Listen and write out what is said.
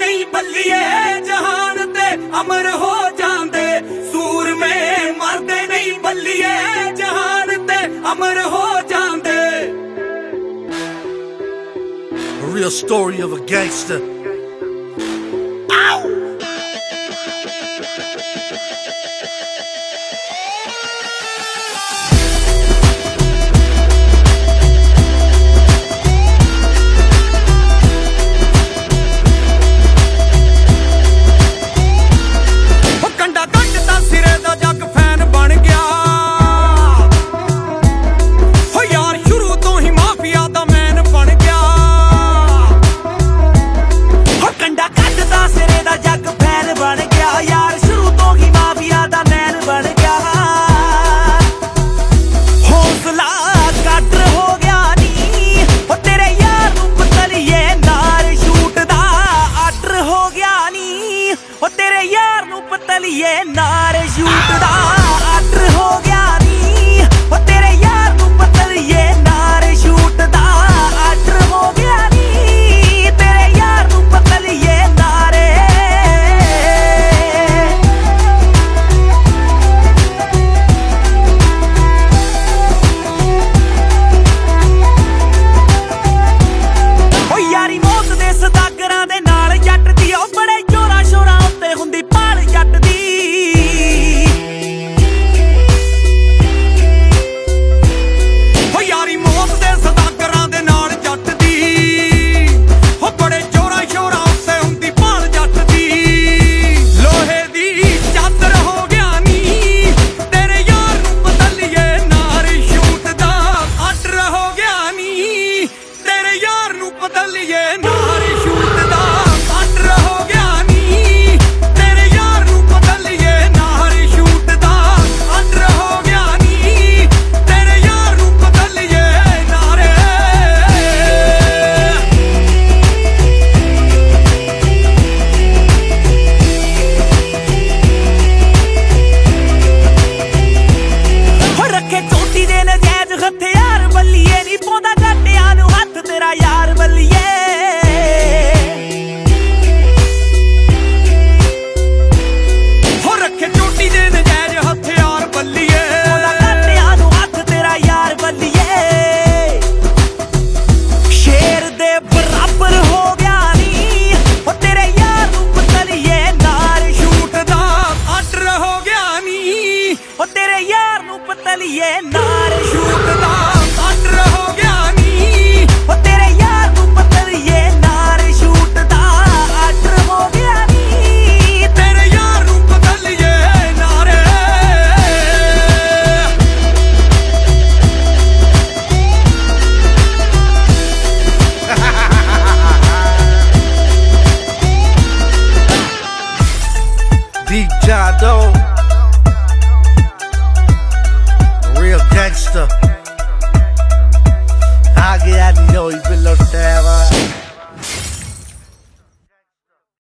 नहीं बल्लिए जहान ते अमर हो जांदे सूरमे मरदे नहीं बल्लिए जहान ते अमर हो जांदे। A real story of a gangster. Ow! ये नारे शूट दा आर्डर हो गया नी ओ तेरे यार नू पतल ये नारे शूट दा आर्डर हो गया नी तेरे यार नू पतल ये नारे। ओ यारी मौत दे सदागरां दे नाल जट दी ओ बड़े जोरा शोरा उत्ते हुंदी पाल जट दी। ये नारे शूट दा आर्डर हो गया नी ओ तेरे यार नू पतल ये नारे शूट दा आर्डर हो गया नी तेरे यार नू पतल ये नारे। Deep John Doe, real gangster. I get out of know you below the